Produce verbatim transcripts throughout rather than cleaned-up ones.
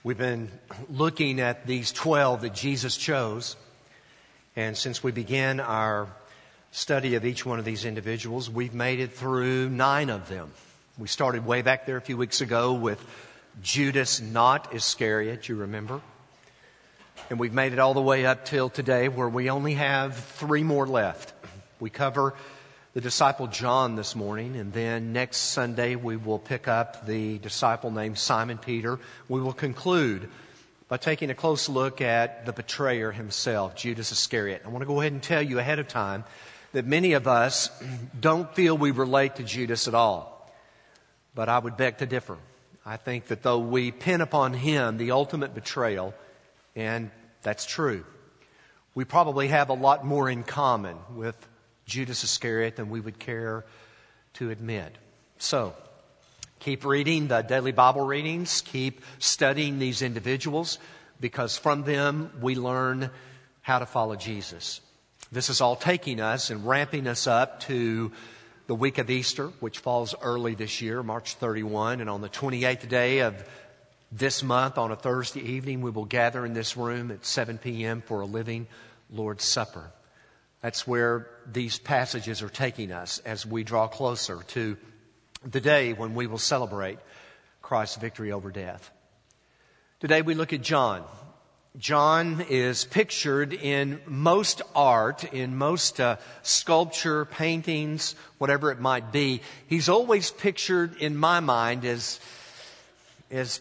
We've been looking at these twelve that Jesus chose. And since we began our study of each one of these individuals, we've made it through nine of them. We started way back there a few weeks ago with Judas, not Iscariot, you remember. And we've made it all the way up till today, where we only have three more left. We cover the disciple John this morning, and then next Sunday we will pick up the disciple named Simon Peter. We will conclude by taking a close look at the betrayer himself, Judas Iscariot. I want to go ahead and tell you ahead of time that many of us don't feel we relate to Judas at all. But I would beg to differ. I think that though we pin upon him the ultimate betrayal, and that's true, we probably have a lot more in common with Judas Iscariot than we would care to admit. So, keep reading the daily Bible readings. Keep studying these individuals, because from them we learn how to follow Jesus. This is all taking us and ramping us up to the week of Easter, which falls early this year, March thirty-first. And on the twenty-eighth day of this month, on a Thursday evening, we will gather in this room at seven p.m. for a living Lord's Supper. That's where these passages are taking us as we draw closer to the day when we will celebrate Christ's victory over death. Today we look at John. John is pictured in most art, in most uh, sculpture, paintings, whatever it might be. He's always pictured in my mind as, as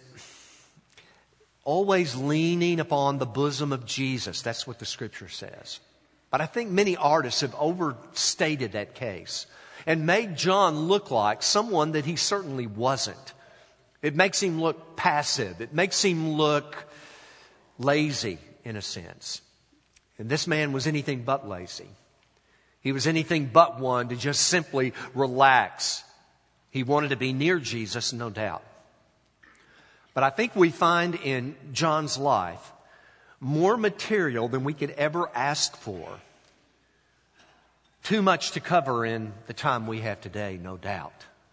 always leaning upon the bosom of Jesus. That's what the Scripture says. But I think many artists have overstated that case and made John look like someone that he certainly wasn't. It makes him look passive. It makes him look lazy, in a sense. And this man was anything but lazy. He was anything but one to just simply relax. He wanted to be near Jesus, no doubt. But I think we find in John's life more material than we could ever ask for. Too much to cover in the time we have today, no doubt.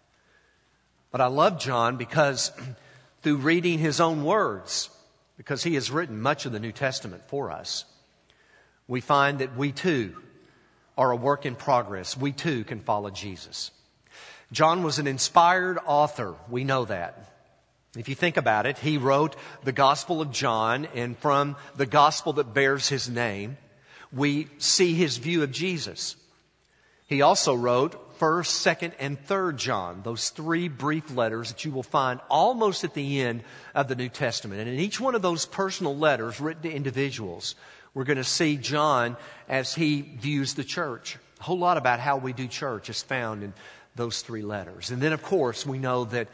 But I love John because through reading his own words, because he has written much of the New Testament for us, we find that we too are a work in progress. We too can follow Jesus. John was an inspired author. We know that. If you think about it, he wrote the Gospel of John, and from the Gospel that bears his name, we see his view of Jesus. He also wrote First, Second, and Third John, those three brief letters that you will find almost at the end of the New Testament. And in each one of those personal letters written to individuals, we're going to see John as he views the church. A whole lot about how we do church is found in those three letters. And then, of course, we know that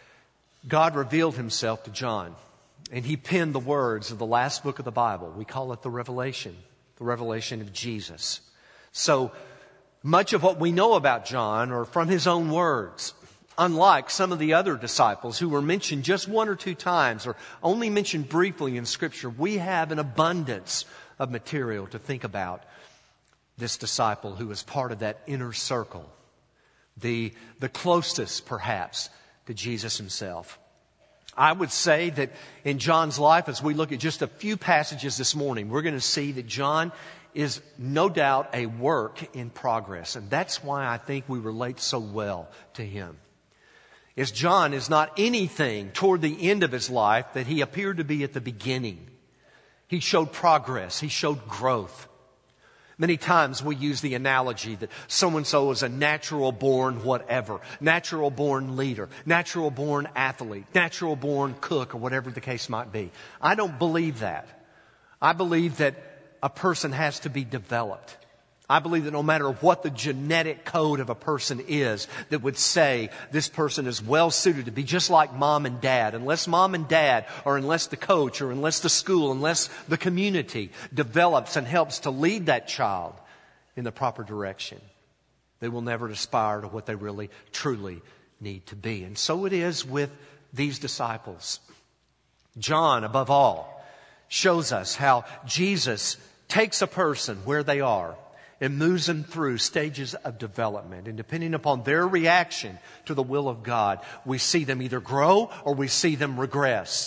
God revealed himself to John, and he penned the words of the last book of the Bible. We call it the Revelation, the revelation of Jesus. So much of what we know about John are from his own words, unlike some of the other disciples who were mentioned just one or two times or only mentioned briefly in Scripture. We have an abundance of material to think about this disciple who is part of that inner circle, the, the closest perhaps to Jesus himself. I would say that in John's life, as we look at just a few passages this morning, we're going to see that John is no doubt a work in progress. And that's why I think we relate so well to him. As John is not anything toward the end of his life that he appeared to be at the beginning. He showed progress. He showed growth. Many times we use the analogy that so-and-so is a natural-born whatever, natural-born leader, natural-born athlete, natural-born cook, or whatever the case might be. I don't believe that. I believe that a person has to be developed. I believe that no matter what the genetic code of a person is that would say this person is well suited to be just like mom and dad, unless mom and dad, or unless the coach, or unless the school, unless the community develops and helps to lead that child in the proper direction, they will never aspire to what they really, truly need to be. And so it is with these disciples. John, above all, shows us how Jesus takes a person where they are and moves them through stages of development. And depending upon their reaction to the will of God, we see them either grow or we see them regress.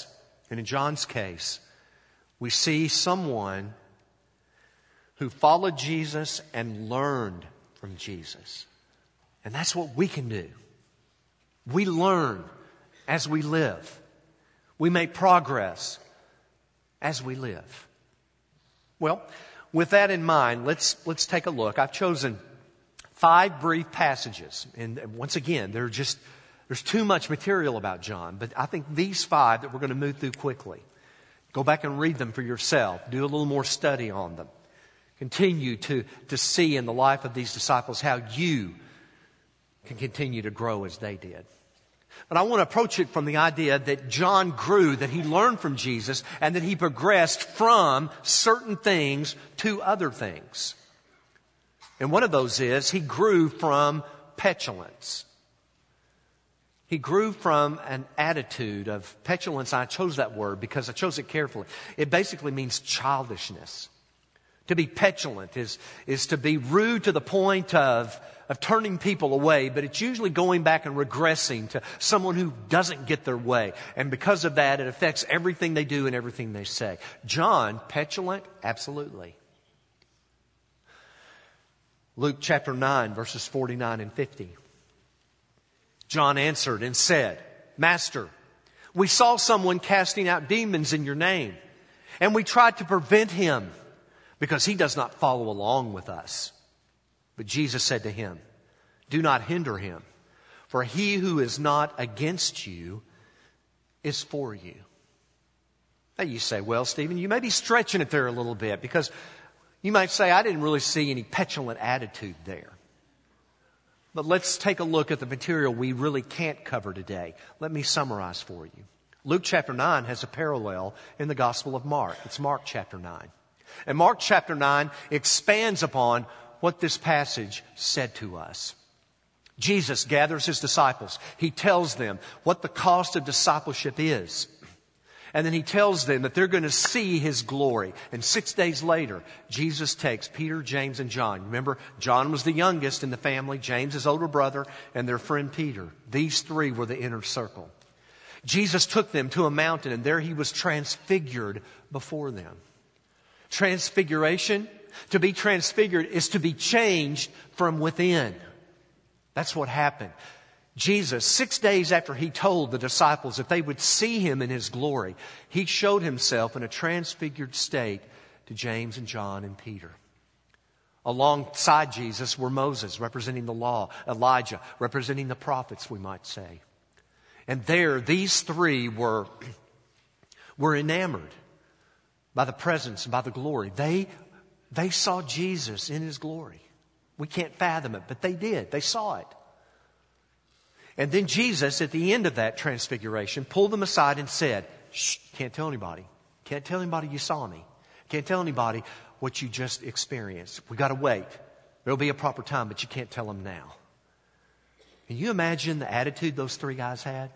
And in John's case, we see someone who followed Jesus and learned from Jesus. And that's what we can do. We learn as we live. We make progress as we live. Well, with that in mind, let's let's take a look. I've chosen five brief passages. And once again, there are just there's too much material about John, but I think these five that we're going to move through quickly. Go back and read them for yourself. Do a little more study on them. Continue to, to see in the life of these disciples how you can continue to grow as they did. But I want to approach it from the idea that John grew, that he learned from Jesus, and that he progressed from certain things to other things. And one of those is he grew from petulance. He grew from an attitude of petulance. I chose that word because I chose it carefully. It basically means childishness. To be petulant is, is to be rude to the point of, of turning people away, but it's usually going back and regressing to someone who doesn't get their way. And because of that, it affects everything they do and everything they say. John, petulant? Absolutely. Luke chapter nine, verses forty-nine and fifty. John answered and said, Master, we saw someone casting out demons in your name, and we tried to prevent him because he does not follow along with us. But Jesus said to him, do not hinder him, for he who is not against you is for you. Now you say, well, Stephen, you may be stretching it there a little bit, because you might say, I didn't really see any petulant attitude there. But let's take a look at the material we really can't cover today. Let me summarize for you. Luke chapter nine has a parallel in the Gospel of Mark. It's Mark chapter nine. And Mark chapter nine expands upon what this passage said to us. Jesus gathers his disciples. He tells them what the cost of discipleship is. And then he tells them that they're going to see his glory. And six days later, Jesus takes Peter, James, and John. Remember, John was the youngest in the family, James his older brother, and their friend Peter. These three were the inner circle. Jesus took them to a mountain, and there he was transfigured before them. Transfiguration, to be transfigured, is to be changed from within. That's what happened. Jesus, six days after he told the disciples if they would see him in his glory, he showed himself in a transfigured state to James and John and Peter. Alongside Jesus were Moses, representing the law, Elijah, representing the prophets, we might say. And there, these three were, were enamored by the presence and by the glory. They, they saw Jesus in his glory. We can't fathom it, but they did. They saw it. And then Jesus, at the end of that transfiguration, pulled them aside and said, shh, can't tell anybody. Can't tell anybody you saw me. Can't tell anybody what you just experienced. We got to wait. There'll be a proper time, but you can't tell them now. Can you imagine the attitude those three guys had?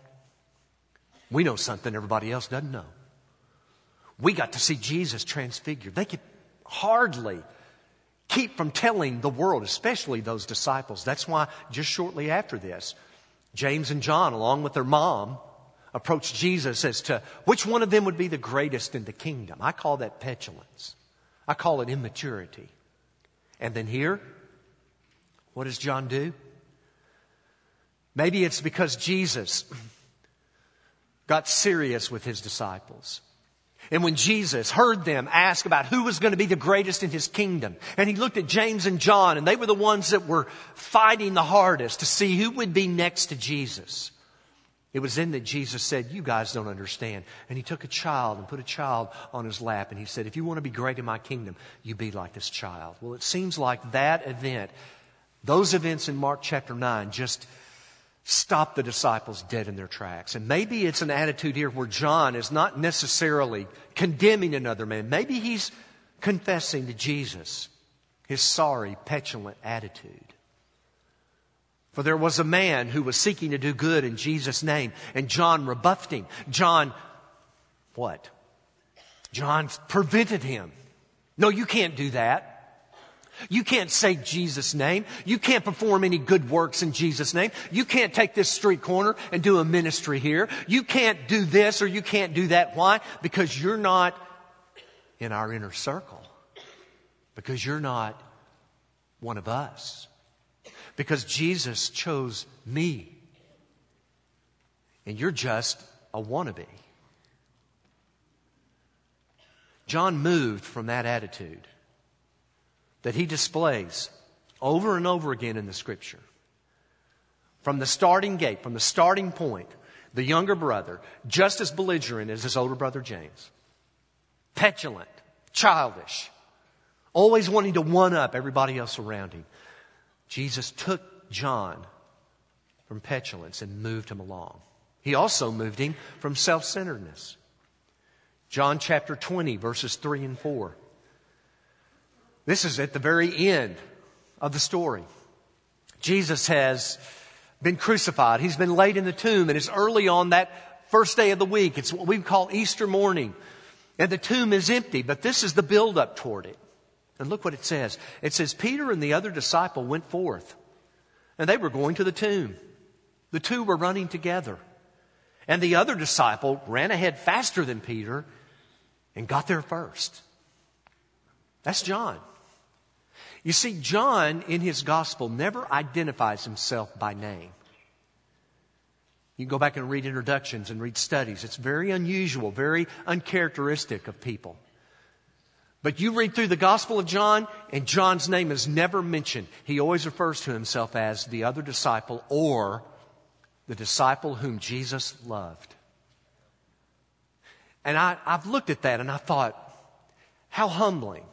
We know something everybody else doesn't know. We got to see Jesus transfigured. They could hardly keep from telling the world, especially those disciples. That's why just shortly after this, James and John, along with their mom, approached Jesus as to which one of them would be the greatest in the kingdom. I call that petulance. I call it immaturity. And then here, what does John do? Maybe it's because Jesus got serious with his disciples. And when Jesus heard them ask about who was going to be the greatest in his kingdom, and he looked at James and John, and they were the ones that were fighting the hardest to see who would be next to Jesus. It was then that Jesus said, you guys don't understand. And he took a child and put a child on his lap, and he said, if you want to be great in my kingdom, you be like this child. Well, it seems like that event, those events in Mark chapter nine, just stop the disciples dead in their tracks. And maybe it's an attitude here where John is not necessarily condemning another man. Maybe he's confessing to Jesus his sorry, petulant attitude. For there was a man who was seeking to do good in Jesus' name, and John rebuffed him. John, what? John prevented him. No, you can't do that. You can't say Jesus' name. You can't perform any good works in Jesus' name. You can't take this street corner and do a ministry here. You can't do this or you can't do that. Why? Because you're not in our inner circle. Because you're not one of us. Because Jesus chose me. And you're just a wannabe. John moved from that attitude that he displays over and over again in the Scripture. From the starting gate, from the starting point, the younger brother, just as belligerent as his older brother James. Petulant, childish, always wanting to one-up everybody else around him. Jesus took John from petulance and moved him along. He also moved him from self-centeredness. John chapter twenty, verses three and four. This is at the very end of the story. Jesus has been crucified. He's been laid in the tomb, and it's early on that first day of the week. It's what we call Easter morning. And the tomb is empty, but this is the build-up toward it. And look what it says. It says, Peter and the other disciple went forth, and they were going to the tomb. The two were running together. And the other disciple ran ahead faster than Peter and got there first. That's John. You see, John in his gospel never identifies himself by name. You can go back and read introductions and read studies. It's very unusual, very uncharacteristic of people. But you read through the Gospel of John, and John's name is never mentioned. He always refers to himself as the other disciple or the disciple whom Jesus loved. And I, I've looked at that and I thought, how humbling.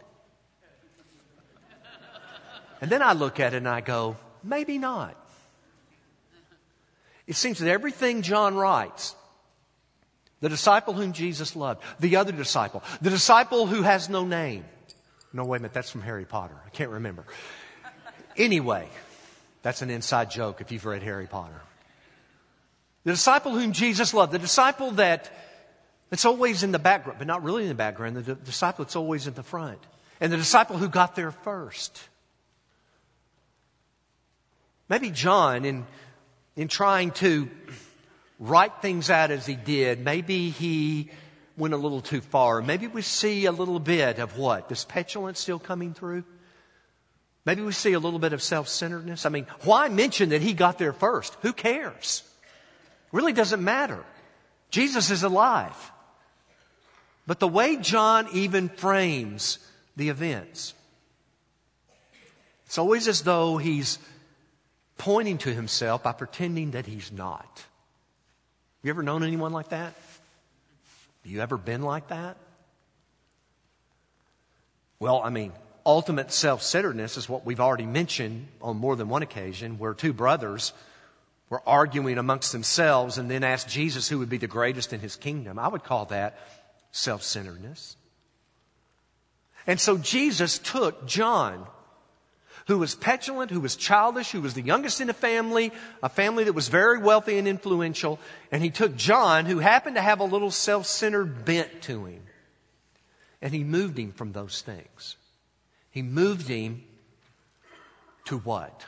And then I look at it and I go, maybe not. It seems that everything John writes, the disciple whom Jesus loved, the other disciple, the disciple who has no name. No, wait a minute, that's from Harry Potter. I can't remember. Anyway, that's an inside joke if you've read Harry Potter. The disciple whom Jesus loved, the disciple that that's always in the background, but not really in the background, the disciple that's always in the front. And the disciple who got there first. Maybe John, in, in trying to write things out as he did, maybe he went a little too far. Maybe we see a little bit of what? This petulance still coming through? Maybe we see a little bit of self-centeredness. I mean, why mention that he got there first? Who cares? Really doesn't matter. Jesus is alive. But the way John even frames the events, it's always as though he's pointing to himself by pretending that he's not. You ever known anyone like that? Have you ever been like that? Well, I mean, ultimate self-centeredness is what we've already mentioned on more than one occasion, where two brothers were arguing amongst themselves and then asked Jesus who would be the greatest in his kingdom. I would call that self-centeredness. And so Jesus took John, who was petulant, who was childish, who was the youngest in the family, a family that was very wealthy and influential, and he took John, who happened to have a little self-centered bent to him, and he moved him from those things. He moved him to what?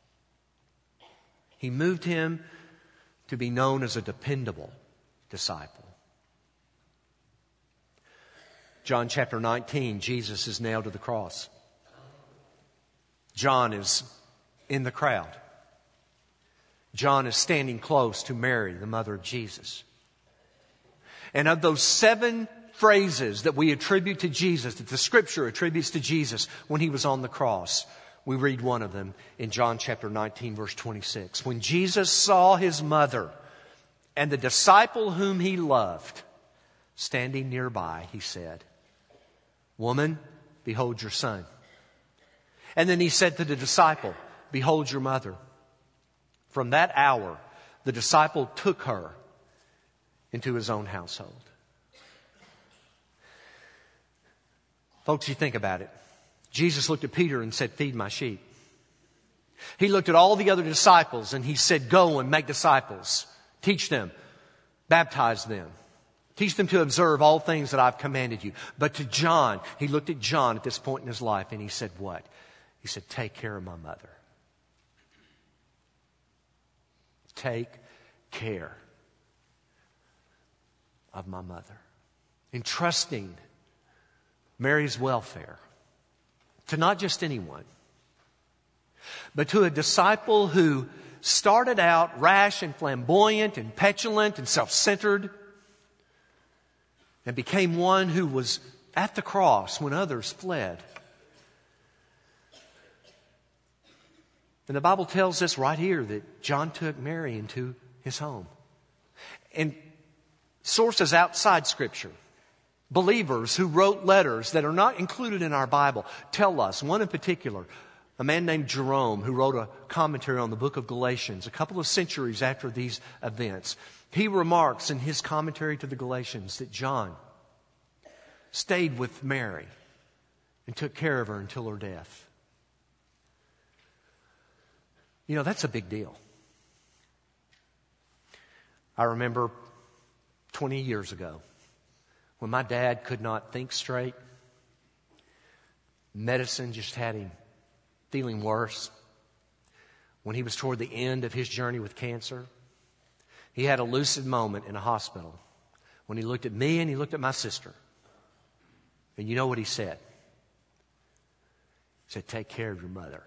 He moved him to be known as a dependable disciple. John chapter nineteen, Jesus is nailed to the cross. John is in the crowd. John is standing close to Mary, the mother of Jesus. And of those seven phrases that we attribute to Jesus, that the Scripture attributes to Jesus when he was on the cross, we read one of them in John chapter nineteen, verse twenty-six. When Jesus saw his mother and the disciple whom he loved standing nearby, he said, "Woman, behold your son." And then he said to the disciple, "Behold your mother." From that hour, the disciple took her into his own household. Folks, you think about it. Jesus looked at Peter and said, "Feed my sheep." He looked at all the other disciples and he said, "Go and make disciples. Teach them, baptize them. Teach them to observe all things that I've commanded you." But to John, he looked at John at this point in his life and he said, what? He said, take care of my mother. Take care of my mother. Entrusting Mary's welfare to not just anyone, but to a disciple who started out rash and flamboyant and petulant and self-centered and became one who was at the cross when others fled. And the Bible tells us right here that John took Mary into his home. And sources outside Scripture, believers who wrote letters that are not included in our Bible, tell us, one in particular, a man named Jerome, who wrote a commentary on the book of Galatians a couple of centuries after these events. He remarks in his commentary to the Galatians that John stayed with Mary and took care of her until her death. You know, that's a big deal. I remember twenty years ago when my dad could not think straight. Medicine just had him feeling worse. When he was toward the end of his journey with cancer, he had a lucid moment in a hospital when he looked at me and he looked at my sister. And you know what he said? He said, take care of your mother.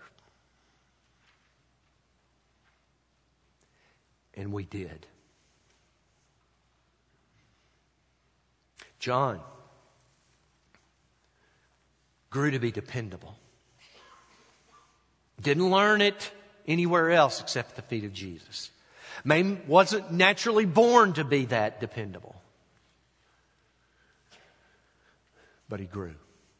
And we did. John grew to be dependable. Didn't learn it anywhere else except at the feet of Jesus. Maybe wasn't naturally born to be that dependable. But he grew.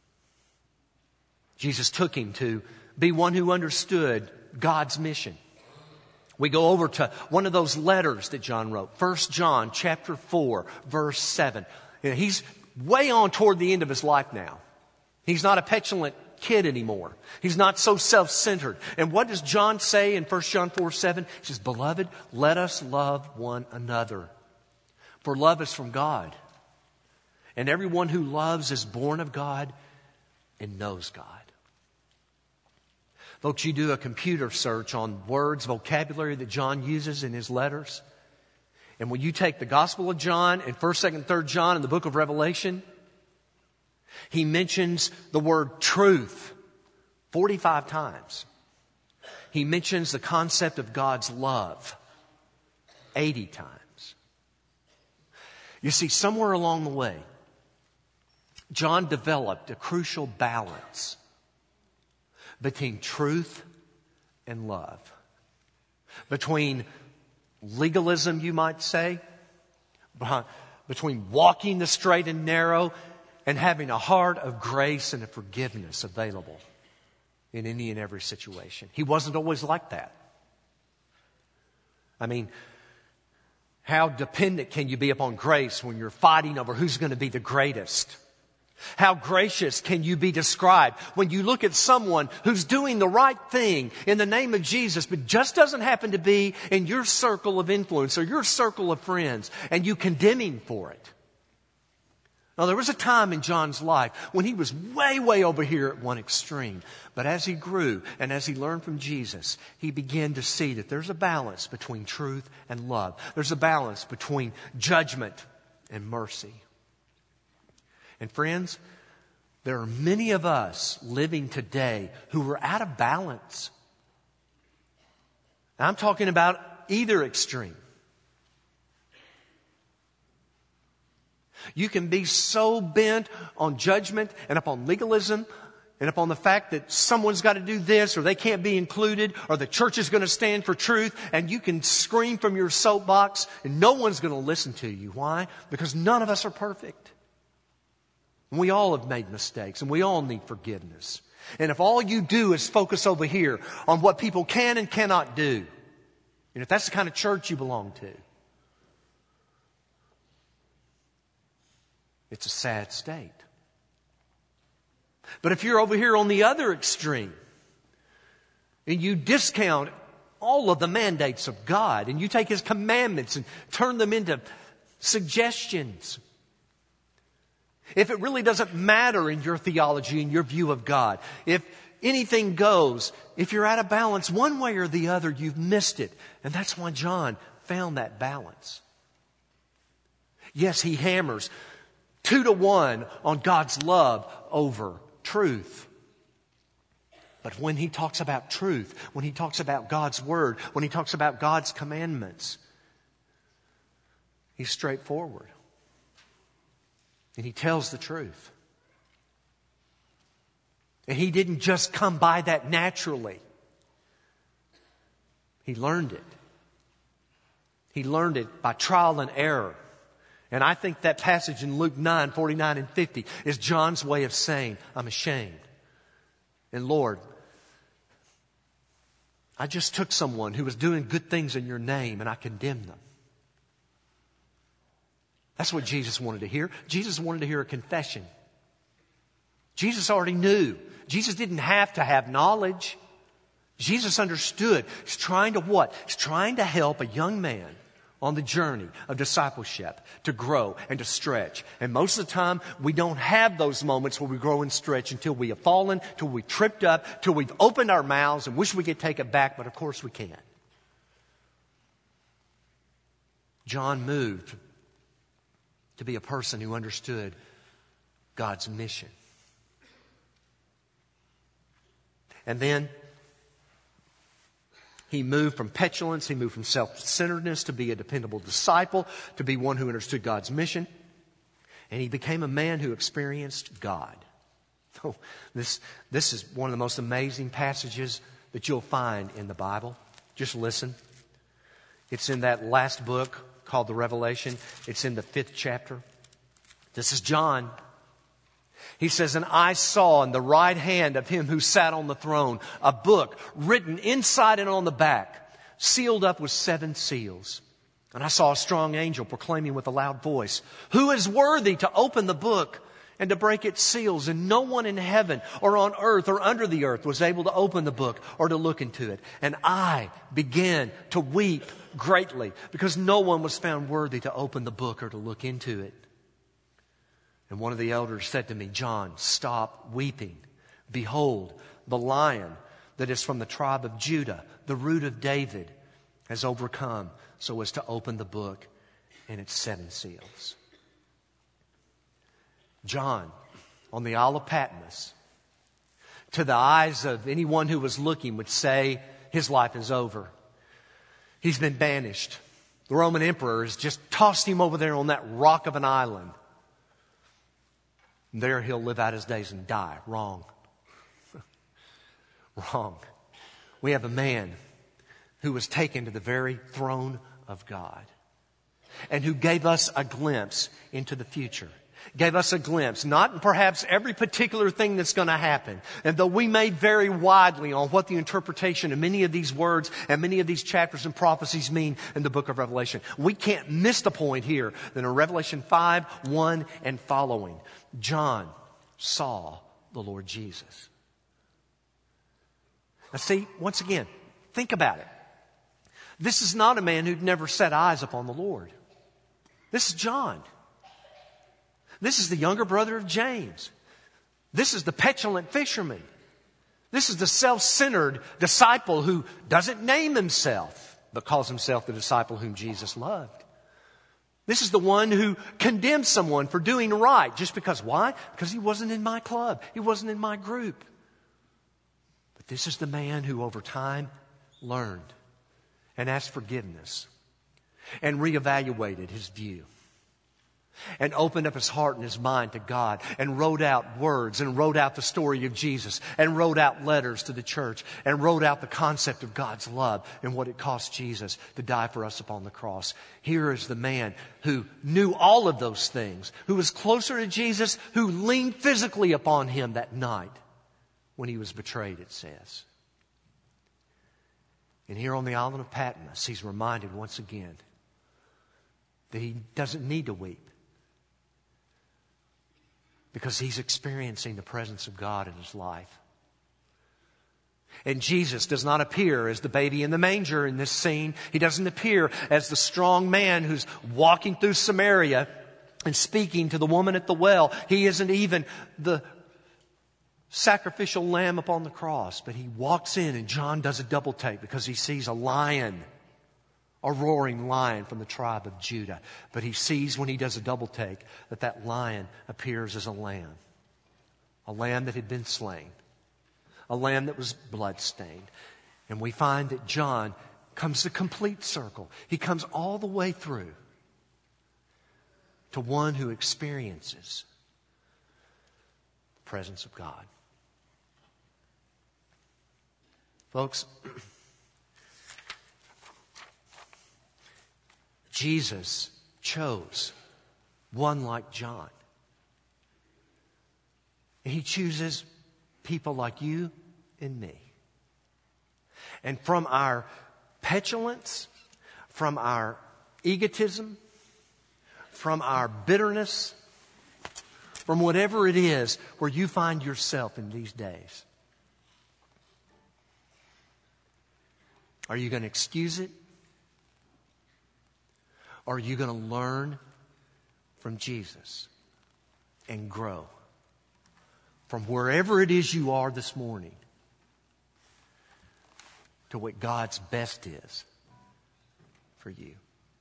Jesus took him to be one who understood God's mission. We go over to one of those letters that John wrote. First John chapter four, verse seven. You know, he's way on toward the end of his life now. He's not a petulant kid anymore. He's not so self-centered. And what does John say in First John four, seven? He says, beloved, let us love one another. For love is from God. And everyone who loves is born of God and knows God. Folks, you do a computer search on words, vocabulary that John uses in his letters. And when you take the Gospel of John and first, second, third John and the book of Revelation, he mentions the word truth forty-five times. He mentions the concept of God's love eighty times. You see, somewhere along the way, John developed a crucial balance between truth and love. Between legalism, you might say, between walking the straight and narrow and having a heart of grace and of forgiveness available in any and every situation. He wasn't always like that. I mean, how dependent can you be upon grace when you're fighting over who's going to be the greatest? How gracious can you be described when you look at someone who's doing the right thing in the name of Jesus, but just doesn't happen to be in your circle of influence or your circle of friends, and you condemn him for it? Now, there was a time in John's life when he was way, way over here at one extreme. But as he grew and as he learned from Jesus, he began to see that there's a balance between truth and love. There's a balance between judgment and mercy. And friends, there are many of us living today who are out of balance. I'm talking about either extreme. You can be so bent on judgment and upon legalism and upon the fact that someone's got to do this or they can't be included or the church is going to stand for truth, and you can scream from your soapbox and no one's going to listen to you. Why? Because none of us are perfect. We all have made mistakes and we all need forgiveness. And if all you do is focus over here on what people can and cannot do, and if that's the kind of church you belong to, it's a sad state. But if you're over here on the other extreme and you discount all of the mandates of God and you take His commandments and turn them into suggestions, if it really doesn't matter in your theology and your view of God, if anything goes. If you're out of balance one way or the other, you've missed it. And that's why John found that balance. Yes, he hammers two to one on God's love over truth. But when he talks about truth, when he talks about God's word, when he talks about God's commandments, he's straightforward. And he tells the truth. And he didn't just come by that naturally. He learned it. He learned it by trial and error. And I think that passage in Luke nine, forty-nine and fifty is John's way of saying, I'm ashamed. And Lord, I just took someone who was doing good things in your name and I condemned them. That's what Jesus wanted to hear. Jesus wanted to hear a confession. Jesus already knew. Jesus didn't have to have knowledge. Jesus understood. He's trying to what? He's trying to help a young man on the journey of discipleship to grow and to stretch. And most of the time, we don't have those moments where we grow and stretch until we have fallen, till we tripped up, till we've opened our mouths and wish we could take it back, but of course we can't. John moved to be a person who understood God's mission. And then he moved from petulance, he moved from self-centeredness to be a dependable disciple, to be one who understood God's mission. And he became a man who experienced God. Oh, this, this is one of the most amazing passages that you'll find in the Bible. Just listen. It's in that last book called the Revelation. It's in the fifth chapter. This is John. He says, and I saw in the right hand of him who sat on the throne a book written inside and on the back, sealed up with seven seals. And I saw a strong angel proclaiming with a loud voice, who is worthy to open the book and to break its seals? And no one in heaven or on earth or under the earth was able to open the book or to look into it. And I began to weep greatly because no one was found worthy to open the book or to look into it. And one of the elders said to me, John, stop weeping. Behold, the Lion that is from the tribe of Judah, the root of David, has overcome so as to open the book and its seven seals. John, on the Isle of Patmos, to the eyes of anyone who was looking, would say his life is over. He's been banished. The Roman emperor has just tossed him over there on that rock of an island. There he'll live out his days and die. Wrong. Wrong. We have a man who was taken to the very throne of God and who gave us a glimpse into the future. Gave us a glimpse, not in perhaps every particular thing that's going to happen. And though we may vary widely on what the interpretation of many of these words and many of these chapters and prophecies mean in the book of Revelation, we can't miss the point here that in Revelation five, one and following, John saw the Lord Jesus. Now see, once again, think about it. This is not a man who'd never set eyes upon the Lord. This is John. This is the younger brother of James. This is the petulant fisherman. This is the self-centered disciple who doesn't name himself, but calls himself the disciple whom Jesus loved. This is the one who condemns someone for doing right just because. Why? Because he wasn't in my club. He wasn't in my group. But this is the man who over time learned and asked forgiveness and reevaluated his view. And opened up his heart and his mind to God and wrote out words and wrote out the story of Jesus and wrote out letters to the church and wrote out the concept of God's love and what it cost Jesus to die for us upon the cross. Here is the man who knew all of those things, who was closer to Jesus, who leaned physically upon him that night when he was betrayed, it says. And here on the island of Patmos, he's reminded once again that he doesn't need to weep, because he's experiencing the presence of God in his life. And Jesus does not appear as the baby in the manger in this scene. He doesn't appear as the strong man who's walking through Samaria and speaking to the woman at the well. He isn't even the sacrificial lamb upon the cross, but he walks in and John does a double take because he sees a lion, a roaring lion from the tribe of Judah. But he sees when he does a double take that that lion appears as a lamb, a lamb that had been slain, a lamb that was blood-stained. And we find that John comes to complete circle. He comes all the way through to one who experiences the presence of God. Folks, Jesus chose one like John. He chooses people like you and me. And from our petulance, from our egotism, from our bitterness, from whatever it is where you find yourself in these days, are you going to excuse it? Or are you going to learn from Jesus and grow from wherever it is you are this morning to what God's best is for you?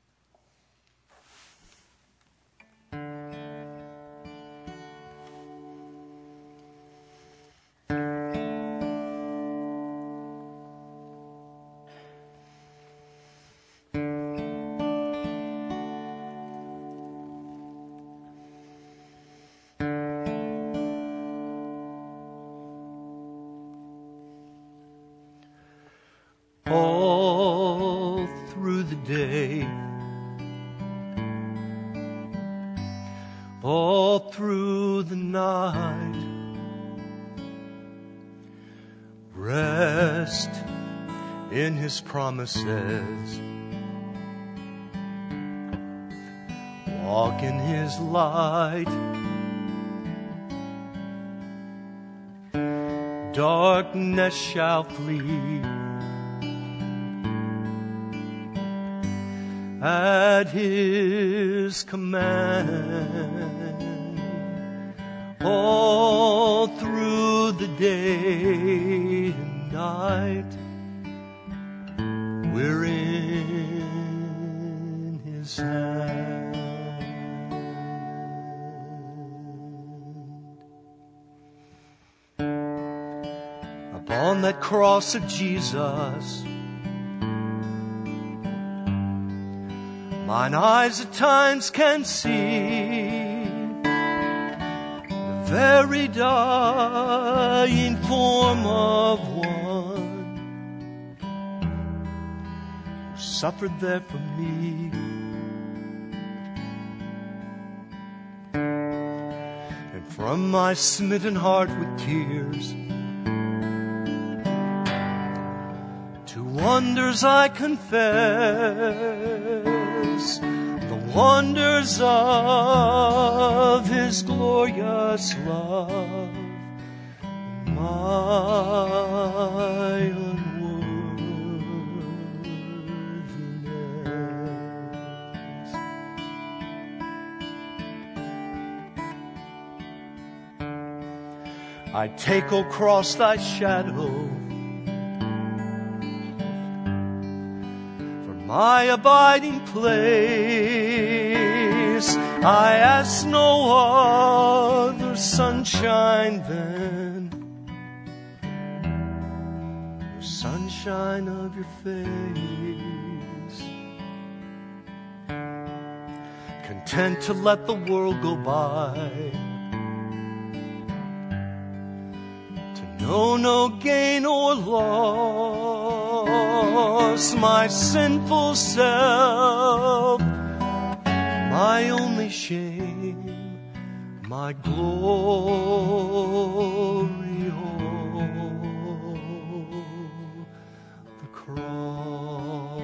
All through the day, all through the night, rest in His promises, walk in His light. Darkness shall flee at His command. All through the day and night, we're in His hand. Upon that cross of Jesus, mine eyes at times can see the very dying form of one who suffered there for me. And from my smitten heart with tears to wonders I confess, the wonders of His glorious love, my unworthiness. I take, O cross, thy shadow, my abiding place. I ask no other sunshine than the sunshine of your face. Content to let the world go by, to know no gain or loss, my sinful self, my only shame, my glory, all the cross.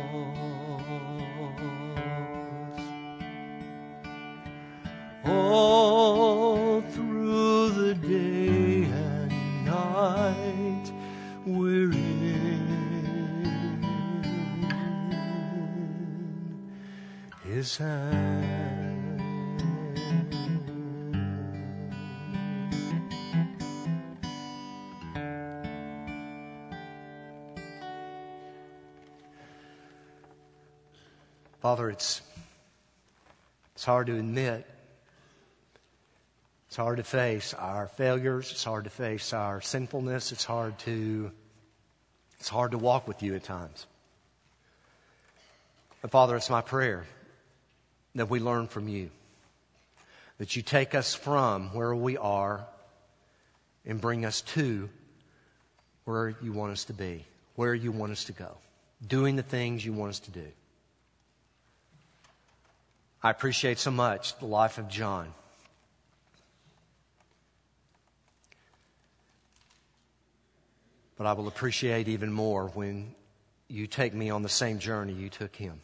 All through the day and night, we're in His hand. Father, it's, it's hard to admit. It's hard to face our failures. It's hard to face our sinfulness. It's hard to, it's hard to walk with you at times. But Father, it's my prayer that we learn from you. That you take us from where we are and bring us to where you want us to be, where you want us to go, doing the things you want us to do. I appreciate so much the life of John. But I will appreciate even more when you take me on the same journey you took him.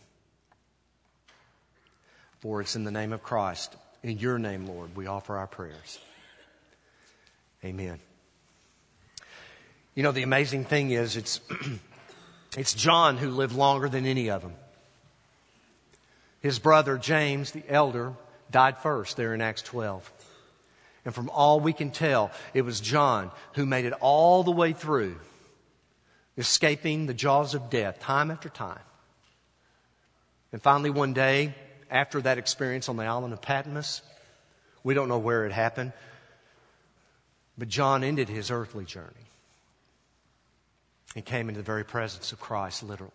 For it's in the name of Christ, in your name, Lord, we offer our prayers. Amen. You know, the amazing thing is, it's, it's John who lived longer than any of them. His brother, James, the elder, died first there in Acts twelve. And from all we can tell, it was John who made it all the way through, escaping the jaws of death time after time. And finally one day, after that experience on the island of Patmos, we don't know where it happened, but John ended his earthly journey. He came into the very presence of Christ, literally.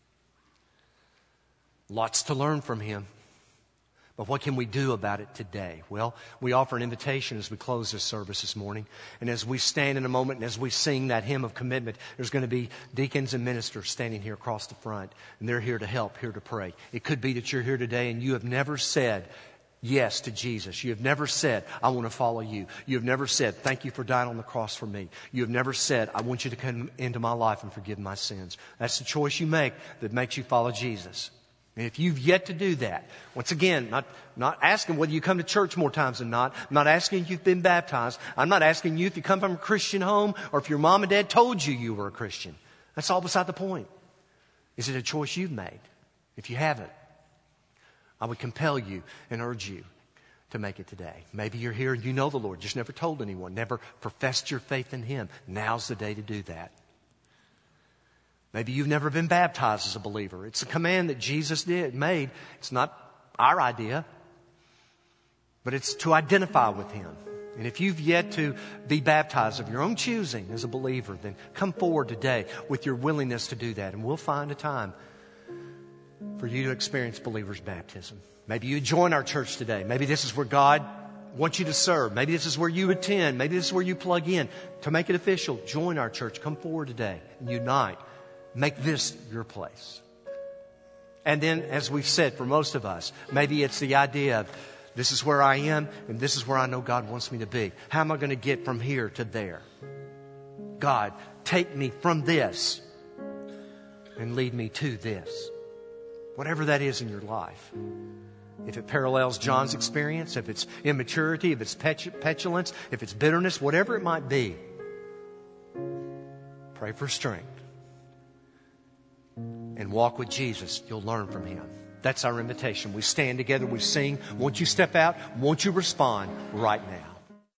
Lots to learn from him. But what can we do about it today? Well, we offer an invitation as we close this service this morning. And as we stand in a moment and as we sing that hymn of commitment, there's going to be deacons and ministers standing here across the front. And they're here to help, here to pray. It could be that you're here today and you have never said yes to Jesus. You have never said, I want to follow you. You have never said, thank you for dying on the cross for me. You have never said, I want you to come into my life and forgive my sins. That's the choice you make that makes you follow Jesus. And if you've yet to do that, once again, not, not asking whether you come to church more times than not. I'm not asking if you've been baptized. I'm not asking you if you come from a Christian home or if your mom and dad told you you were a Christian. That's all beside the point. Is it a choice you've made? If you haven't, I would compel you and urge you to make it today. Maybe you're here and you know the Lord, just never told anyone, never professed your faith in Him. Now's the day to do that. Maybe you've never been baptized as a believer. It's a command that Jesus did, made. It's not our idea, but it's to identify with Him. And if you've yet to be baptized of your own choosing as a believer, then come forward today with your willingness to do that. And we'll find a time for you to experience believer's baptism. Maybe you join our church today. Maybe this is where God wants you to serve. Maybe this is where you attend. Maybe this is where you plug in. To make it official, join our church. Come forward today and unite. Make this your place. And then, as we've said, for most of us, maybe it's the idea of this is where I am and this is where I know God wants me to be. How am I going to get from here to there? God, take me from this and lead me to this. Whatever that is in your life. If it parallels John's experience, if it's immaturity, if it's petulance, if it's bitterness, whatever it might be, pray for strength. And walk with Jesus. You'll learn from Him. That's our invitation. We stand together, we sing. Won't you step out? Won't you respond right now?